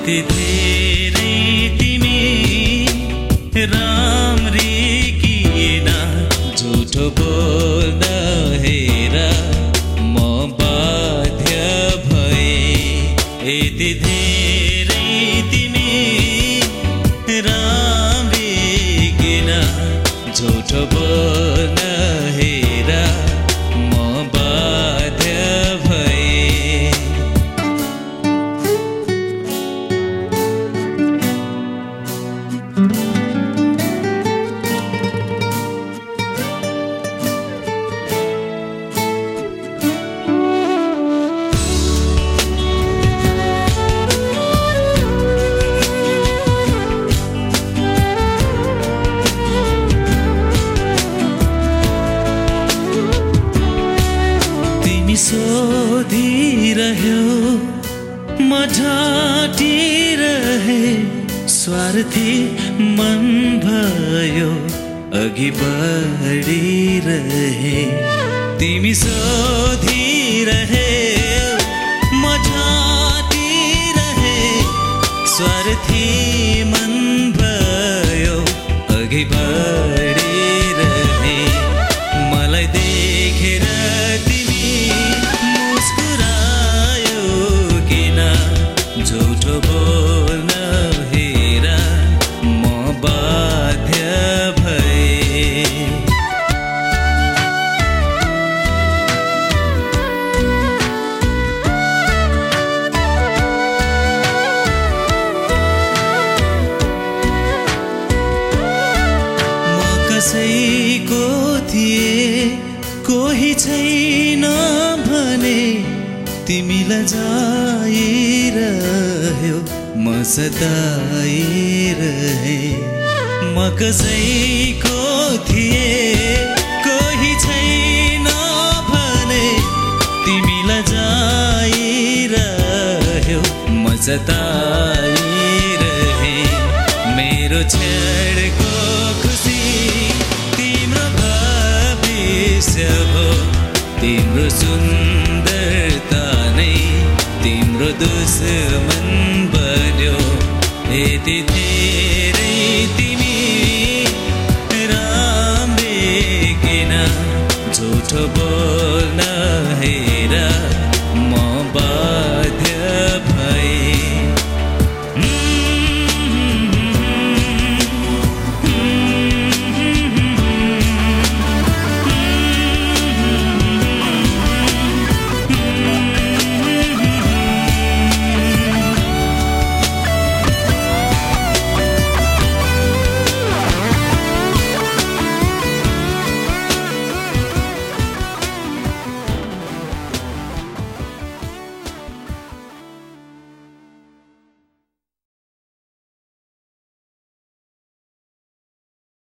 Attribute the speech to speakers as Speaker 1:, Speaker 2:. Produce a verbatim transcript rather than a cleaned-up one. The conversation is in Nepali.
Speaker 1: यति धेरै तिमी राम्री किन झुठो बोल्न हेर म बाध्य भए यति धेरै तिमी राम्री किन झुठो बोल्न हेर म बाध्य भए सोधिरह्यो म ढाँटिरहे स्वार्थी मन भयो अघि बढिरहे तिमी सोधिरहे म ढाँटिरहे स्वार्थी मन भयो अघि बढिरहे मलाई देखेर झुठो बोल्न हेर म बाध्य भए म कसैको थिए कोही छैन भने तिमीलाई जाइरह्यो म सताइरहे म कसैको थिए कोही छैन भने तिमीलाई जाइरह्यो म सताइरहे मेरो छेडको खुसी तिम्रो भविष्य हो तिम्रो सुन्दरता तिम्रो दुश्मन बन्यो यति